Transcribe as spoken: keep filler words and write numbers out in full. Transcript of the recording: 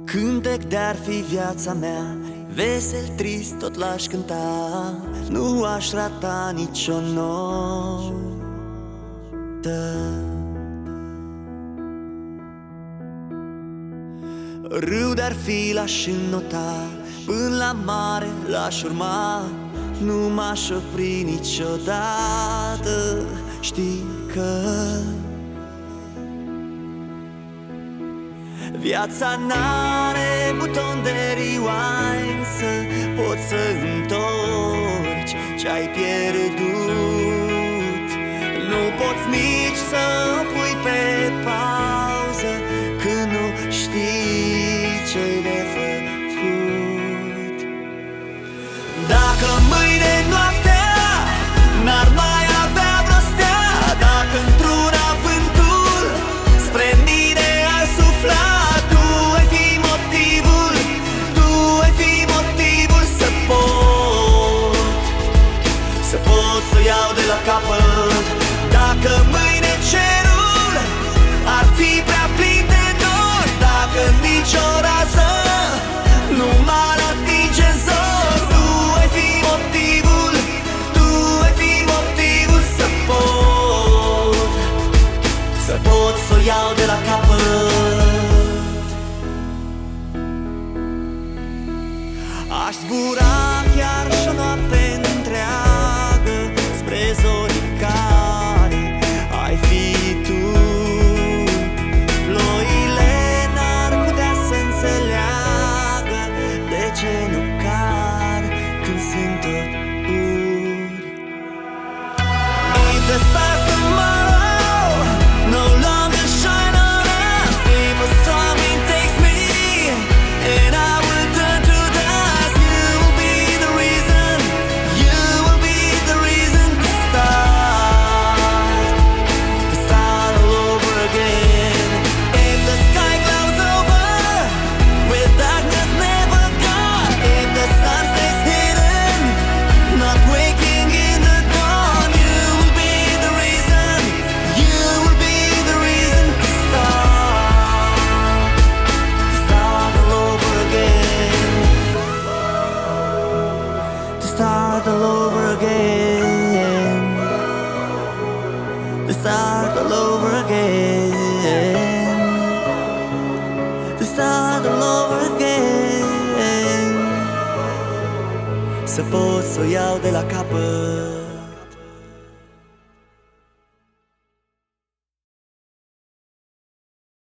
Cântec de-ar fi viața mea, vesel, trist, tot l-aș cânta. Nu aș rata nicio notă. Râu de-ar fi l-aș înnota, până la mare l-aș urma. Nu m-aș opri niciodată. Știi că viața n-are buton de rewind, să poți să întorci ce-ai pierdut. Nu poți nici să o pui pe pauză când nu știi ce-i de făcut. Dacă mâine noaptea n-ar mai avea vreo stea, dacă într-una vântul spre mine ar sufla, tu ai fi motivul, tu ai fi motivul să pot, să pot să iau de la capăt. Dacă mâine cerul ar fi prea plin de dor, dacă nicio rază nu m-ar atinge în zor, tu ai fi motivul, tu ai fi motivul să pot, să pot să o iau de la capăt. Aș zbura chiar și o noapte întreagă spre zori care ai fi tu. Ploile n-ar putea să înțeleagă de ce nu car când sunt tot uri. If the stars tomorrow no longer shine on us, if a storm wind takes me and I will turn to dust, you will be the reason, you will be the reason to start, to start all over again. If the sky clouds over with darkness never gone, if the sun stays hidden, not waking in the dawn, you will be the reason, you will be the reason to start, to start all over again, to start all over again, to start all over again, to start all over again, să pot să o iau de la capăt.